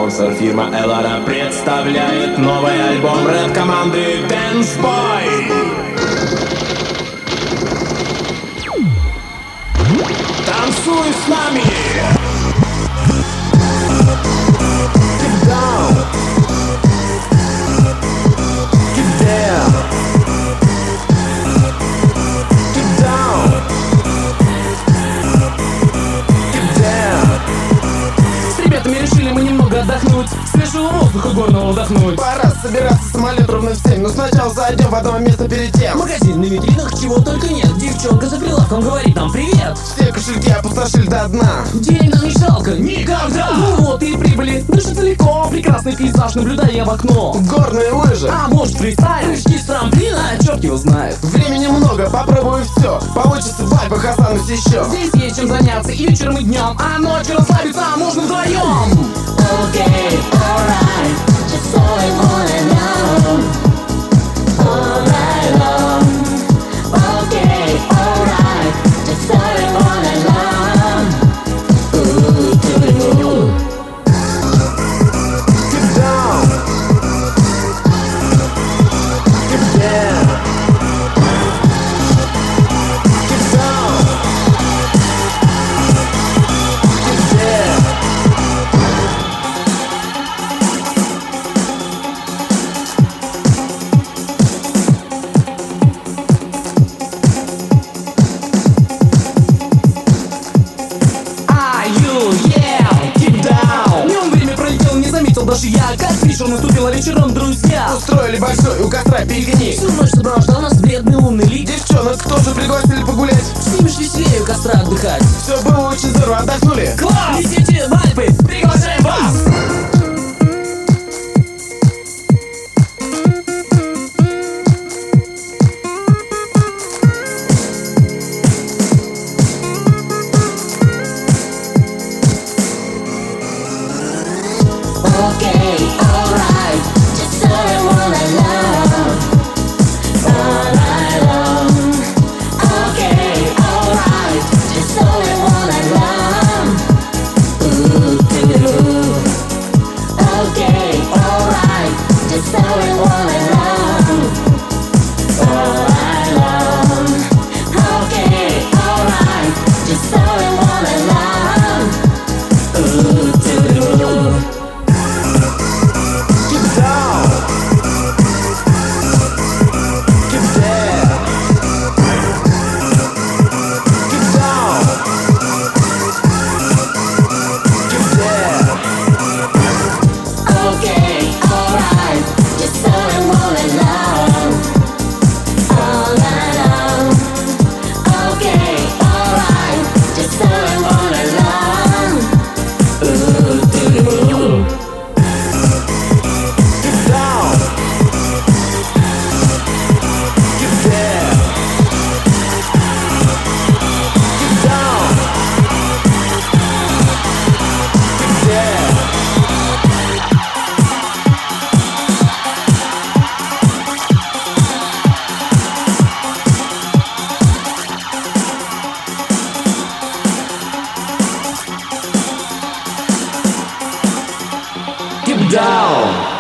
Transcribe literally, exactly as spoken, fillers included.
Спонсор фирма Элара представляет новый альбом рэп-команды Dance Boy. Танцуй с нами! Get down. Get down. Get down. Get down. С ребятами решили мы немного отдохнуть, свежего воздуха горного вдохнуть. Пора собираться, самолет ровно в семь. Но сначала зайдем в одно место перед тем. Магазин на витринах, чего только нет. Девчонка за прилавком говорит нам привет. Все кошельки опустошили до дна. Денег нам не жалко никогда. Ну вот и прибыли, дышит далеко. Прекрасный пейзаж, наблюдая в окно. Горные лыжи, А может фристайл, прыжки с трамплина, черт его знает. времени много, попробую все. Получится в Альпах, останусь еще. Здесь есть чем заняться и вечером, и днем, а ночью расслабиться можно вдвоем. Okay, alright, just so I wanna know. All night long. Okay, alright, just so I wanna know. Ooh, to the moon. Get down. Get down. Get down. Get down. Даже я, как вечер наступила вечером, друзья Устроили большой у костра пикник. всю ночь сопровождал нас бедный умный лик. Девчонок тоже пригласили погулять. С ними ж веселее у костра отдыхать. Все было очень здорово, отдохнули. Класс! Летите в Альпы, приглашаем вас! Okay, alright, just so I wanna love. All night long. Okay, alright, just so I wanna love. Ooh, to the moon. Okay, alright, just so I wanna love. All night long. Okay, alright, just so I wanna love. Ooh, to the moon. Get down. Get down. Get down. Get down. Okay, alright, just so I wanna love. All night long. Okay, alright, just so I wanna love. Ooh, to the moon. Get down. Get down. Get down. Get down. Get down.